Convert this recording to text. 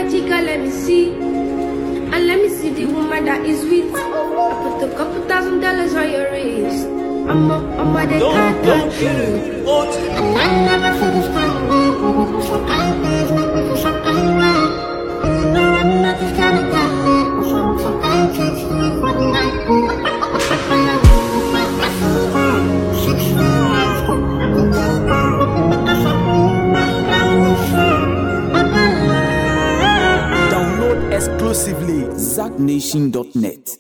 chica, let me see. And let me see the woman that is with. I put a couple $1,000 on your wrist. I'm a the cat. And I never see this kind of way. So kind of so kind of way. No, I'm not this kind of guy. So kind of takes me for the night. Download exclusively ZackNation.net.